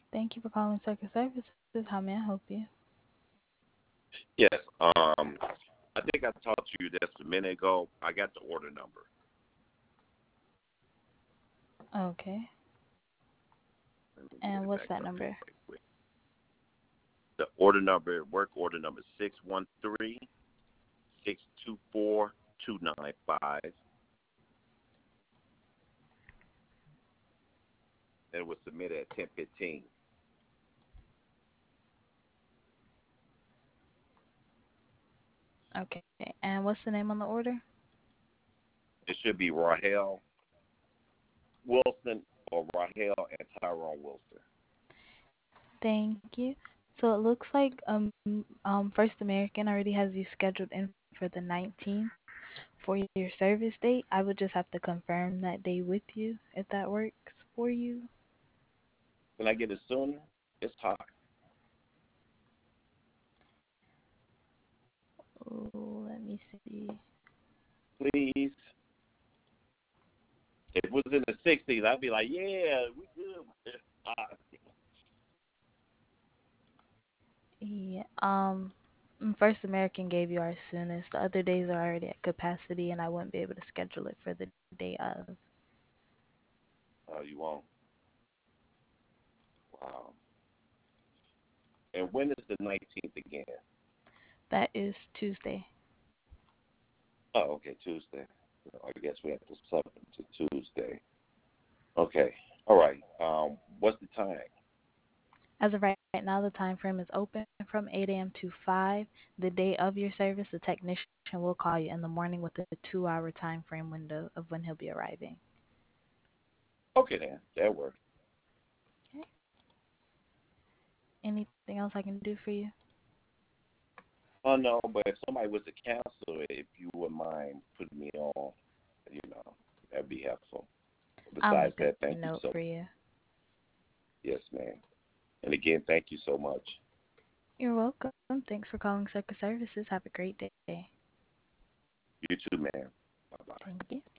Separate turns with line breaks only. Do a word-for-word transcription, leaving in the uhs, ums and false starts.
Thank you for calling Circuit Services. How may I help you?
Yes. Um, I think I talked to you just a minute ago. I got the order number.
Okay.
Let me get
And
it
what's
back
that
up here
number?
right quick. The order number, work order number six one three six two four two nine five. And it was submitted at ten fifteen.
Okay. And what's the name on the order?
It should be Rahel Wilson or Rahel and Tyrone Wilson.
Thank you. So it looks like um um First American already has you scheduled in for the nineteenth for your service date. I would just have to confirm that day with you if that works for you.
Can I get it sooner? It's hot.
Oh, let me see.
Please. If it was in the sixties, I'd be like, yeah, we good. It's hot.
Yeah. Um mm, First American gave you our soonest. The other days are already at capacity and I wouldn't be able to schedule it for the day of.
Oh, you won't? Wow. And when is the nineteenth again?
That is Tuesday.
Oh, okay, Tuesday. I guess we have to sub it to Tuesday. Okay. All right. Um, what's the time?
As of right now, the time frame is open from eight a m to five. The day of your service, the technician will call you in the morning with a two-hour time frame window of when he'll be arriving.
Okay, then. That works.
Okay. Anything else I can do for you?
Oh, no, but if somebody was to cancel it, if you wouldn't mind putting me on, you know, that'd be helpful.
I'll
Besides
make a
that, thank you
note
so
for you.
Yes, ma'am. And again, thank you so much.
You're welcome. Thanks for calling Circus Services. Have a great day.
You too, ma'am. Bye-bye.
Thank you.